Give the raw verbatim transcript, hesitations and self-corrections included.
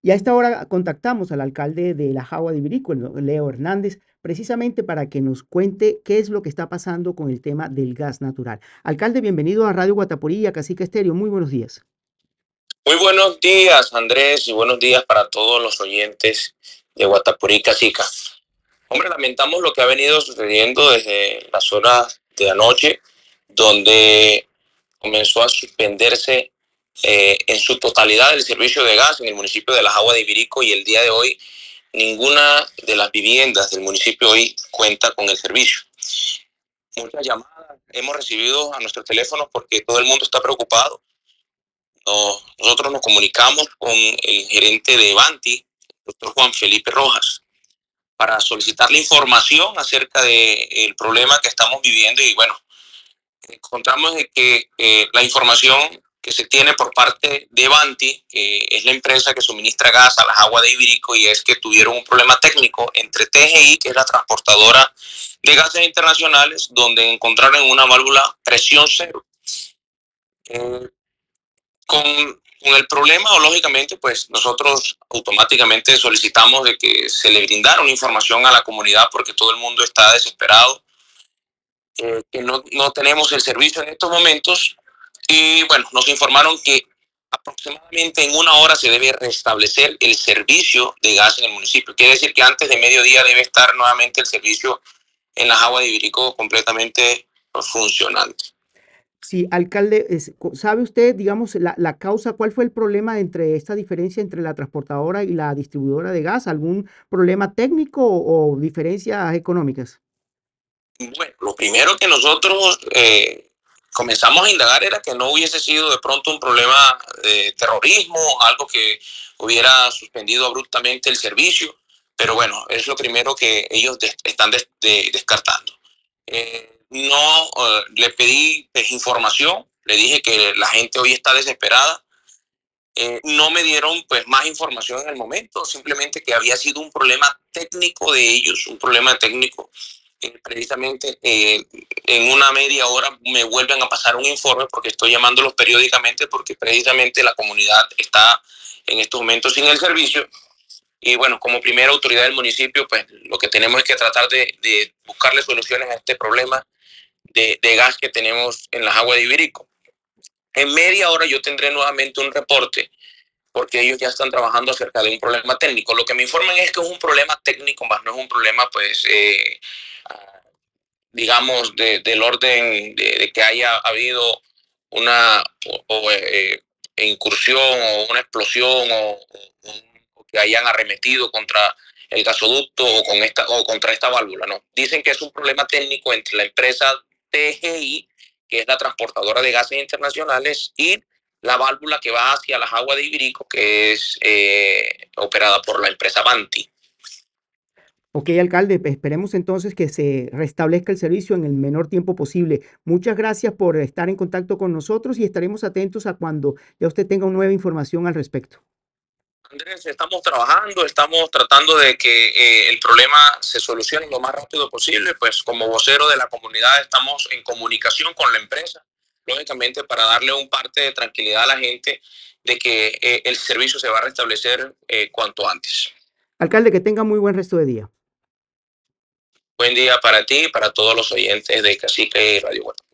Y a esta hora contactamos al alcalde de La Jagua de Ibirico, el do- Leo Hernández, precisamente para que nos cuente qué es lo que está pasando con el tema del gas natural. Alcalde, bienvenido a Radio Guatapurí y a Cacique Estéreo. Muy buenos días. Muy buenos días, Andrés, y buenos días para todos los oyentes de Guatapurí, Cacica. Hombre, lamentamos lo que ha venido sucediendo desde las horas de anoche, donde comenzó a suspenderse eh, en su totalidad el servicio de gas en el municipio de La Jagua de Ibirico, y el día de hoy ninguna de las viviendas del municipio hoy cuenta con el servicio. Muchas llamadas hemos recibido a nuestros teléfonos porque todo el mundo está preocupado. Nos, nosotros nos comunicamos con el gerente de Banti, doctor Juan Felipe Rojas, para solicitarle información acerca del problema que estamos viviendo. Y bueno, encontramos de que eh, la información que se tiene por parte de Banti, que es la empresa que suministra gas a las aguas de Ibirico, y es que tuvieron un problema técnico entre T G I, que es la transportadora de gases internacionales, donde encontraron una válvula presión cero. Eh, con, con el problema, o lógicamente, pues nosotros automáticamente solicitamos de que se le brindara una información a la comunidad, porque todo el mundo está desesperado, eh, que no, no tenemos el servicio en estos momentos. Y bueno, nos informaron que aproximadamente en una hora se debe restablecer el servicio de gas en el municipio. Quiere decir que antes de mediodía debe estar nuevamente el servicio en las aguas de Ibirico completamente funcionante. Sí, alcalde, es- co- ¿sabe usted, digamos, la, la causa, cuál fue el problema entre esta diferencia entre la transportadora y la distribuidora de gas? ¿Algún problema técnico o, o diferencias económicas? Bueno, lo primero que nosotros eh, comenzamos a indagar era que no hubiese sido de pronto un problema de terrorismo, algo que hubiera suspendido abruptamente el servicio, pero bueno, es lo primero que ellos des- están des- de- descartando. Eh, no eh, le pedí pues, información, le dije que la gente hoy está desesperada. Eh, no me dieron pues más información en el momento, simplemente que había sido un problema técnico de ellos, un problema técnico. Eh, precisamente eh, en una media hora me vuelven a pasar un informe, porque estoy llamándolos periódicamente, porque precisamente la comunidad está en estos momentos sin el servicio. Y bueno, como primera autoridad del municipio, pues lo que tenemos es que tratar de, de buscarle soluciones a este problema de, de gas que tenemos en las aguas de Ibirico. En media hora yo tendré nuevamente un reporte, porque ellos ya están trabajando acerca de un problema técnico. Lo que me informan es que es un problema técnico, más no es un problema, pues, eh, digamos, de, del orden de, de, que haya habido una o, o, eh, incursión o una explosión, o, o, o, que hayan arremetido contra el gasoducto o, con esta, o contra esta válvula. No, dicen que es un problema técnico entre la empresa T G I, que es la transportadora de gases internacionales, y la válvula que va hacia las aguas de Ibirico, que es eh, operada por la empresa Banti. Ok, alcalde, pues, esperemos entonces que se restablezca el servicio en el menor tiempo posible. Muchas gracias por estar en contacto con nosotros y estaremos atentos a cuando ya usted tenga nueva información al respecto. Andrés, estamos trabajando, estamos tratando de que eh, el problema se solucione lo más rápido posible. Pues como vocero de la comunidad estamos en comunicación con la empresa, lógicamente para darle un parte de tranquilidad a la gente de que eh, el servicio se va a restablecer eh, cuanto antes. Alcalde, que tenga muy buen resto de día. Buen día para ti y para todos los oyentes de Cacique y Radio Guatemala.